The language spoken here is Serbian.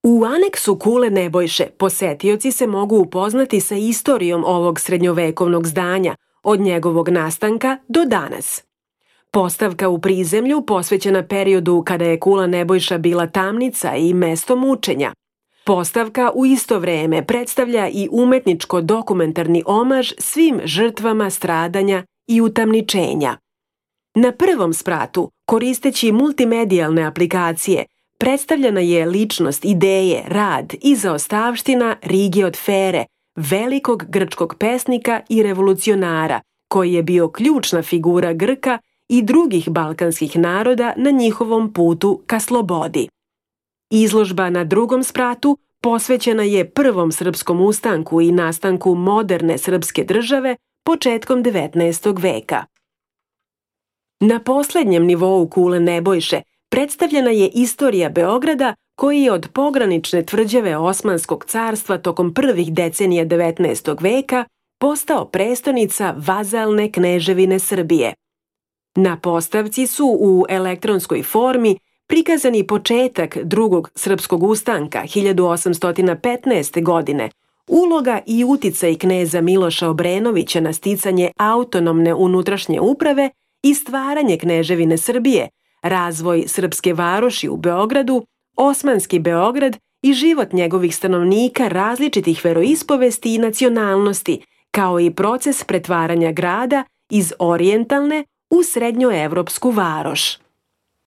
U aneksu Kule Nebojše posetioci se mogu upoznati sa istorijom ovog srednjovekovnog zdanja, od njegovog nastanka do danas. Postavka u prizemlju posvećena periodu kada je Kula Nebojša bila tamnica i mesto mučenja. Postavka u isto vreme predstavlja i umetničko-dokumentarni omaž svim žrtvama stradanja i utamničenja. Na prvom spratu, koristeći multimedijalne aplikacije, predstavljena je ličnost, ideje, rad i zaostavština Rige od Fere, velikog grčkog pesnika i revolucionara, koji je bio ključna figura Grka i drugih balkanskih naroda na njihovom putu ka slobodi. Izložba na drugom spratu posvećena je prvom srpskom ustanku i nastanku moderne srpske države početkom 19. veka. Na poslednjem nivou Kule Nebojše predstavljena je istorija Beograda, koji je od pogranične tvrđave Osmanskog carstva tokom prvih decenija 19. veka postao prestonica vazalne kneževine Srbije. Na postavci su u elektronskoj formi prikazani početak drugog srpskog ustanka 1815. godine, uloga i uticaj kneza Miloša Obrenovića na sticanje autonomne unutrašnje uprave i stvaranje kneževine Srbije, razvoj srpske varoši u Beogradu, Osmanski Beograd i život njegovih stanovnika različitih veroispovesti i nacionalnosti, kao i proces pretvaranja grada iz orijentalne u srednjoevropsku varoš.